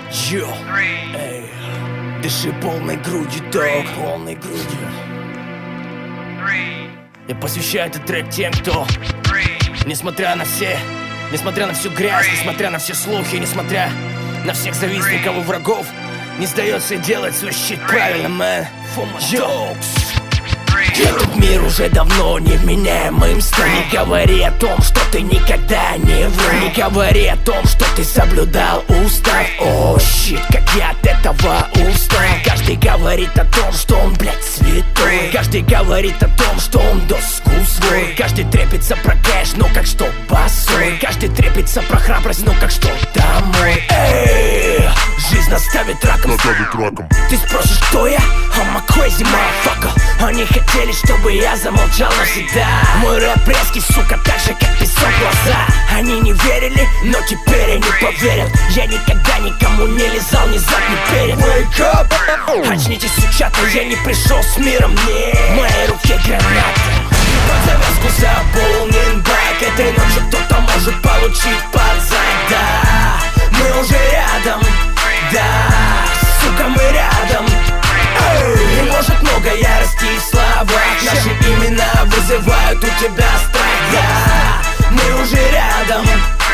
Йо, эй, дыши полной грудью, дог, полной грудью. Я посвящаю этот трек тем, кто, несмотря на всю грязь, несмотря на все слухи, несмотря на всех завистников и врагов, не сдается и делает свой щит правильно, мэн. Йо, этот мир уже давно невменяемым стал. Не говори о том, что ты никогда не врал. Не говори о том, что ты соблюдал устав. О, щит, как я от этого устал. Каждый говорит о том, что он, блядь, святой. Каждый говорит о том, что он доску свой. Каждый трепится про кэш, но как что босой. Каждый трепится про храбрость, но как что домой. Эй, жизнь наставит раком. Ты спросишь, кто я? I'm a crazy motherfucker. Они хотели, чтобы я замолчал навсегда. Мой рэп резкий, сука, так же, как песок в глаза. Они не верили, но теперь они поверят. Я никогда никому не лизал ни зад, ни перед. Wake up! Очнитесь, сучата, я не пришел с миром, не. В моей руке граната. Под завязку заполнен бак. Этой ночью кто-то может получить под зад. Да, мы уже рядом. Да, сука, мы рядом. И может много ярости и слова. Наши имена вызывают у тебя страх. Да, мы уже рядом.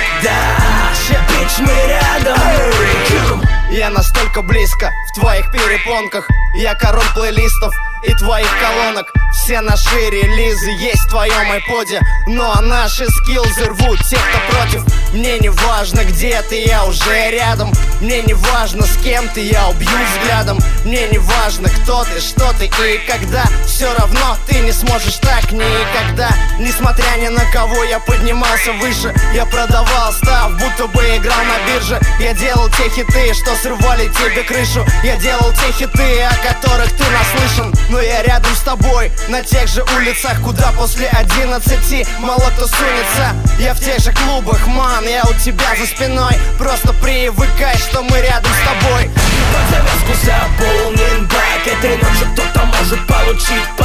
Да, бич, мы рядом. Я настолько близко в твоих перепонках. Я король плейлистов и твоих колонок. Все наши релизы есть в твоем айподе. Ну а наши скиллзы рвут тех, кто против. Мне не важно, где ты, я уже рядом. Мне не важно, с кем ты, я убью взглядом. Мне не важно, кто ты, что ты и когда. Все равно ты не сможешь так никогда. Несмотря ни на кого, я поднимался выше. Я продавал став, будто бы играл на бирже. Я делал те хиты, что срывали тебе крышу. Я делал те хиты, о которых ты наслышан. Но я рядом с тобой, на тех же улицах, куда после 11 мало кто сунется. Я в тех же клубах, ман, я у тебя за спиной. Просто привыкай, что мы рядом с тобой. Под завязку заполнен бак. Этой ночью кто-то может получить